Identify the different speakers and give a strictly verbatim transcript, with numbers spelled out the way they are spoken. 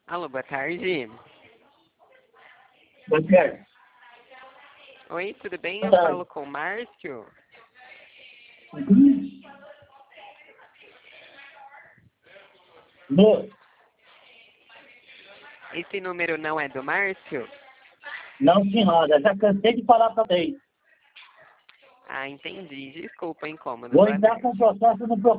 Speaker 1: Alô, boa tarde.
Speaker 2: Boa tarde.
Speaker 1: Oi, tudo bem?
Speaker 2: Boa
Speaker 1: Eu
Speaker 2: tarde.
Speaker 1: falo com o Márcio.
Speaker 2: Uhum. Não,
Speaker 1: Esse número não é do Márcio?
Speaker 2: não, senhora. Já cansei de falar para vocês.
Speaker 1: Ah, entendi. Desculpa o incômodo.
Speaker 2: Vou
Speaker 1: Boa
Speaker 2: entrar com
Speaker 1: tarde.
Speaker 2: processo no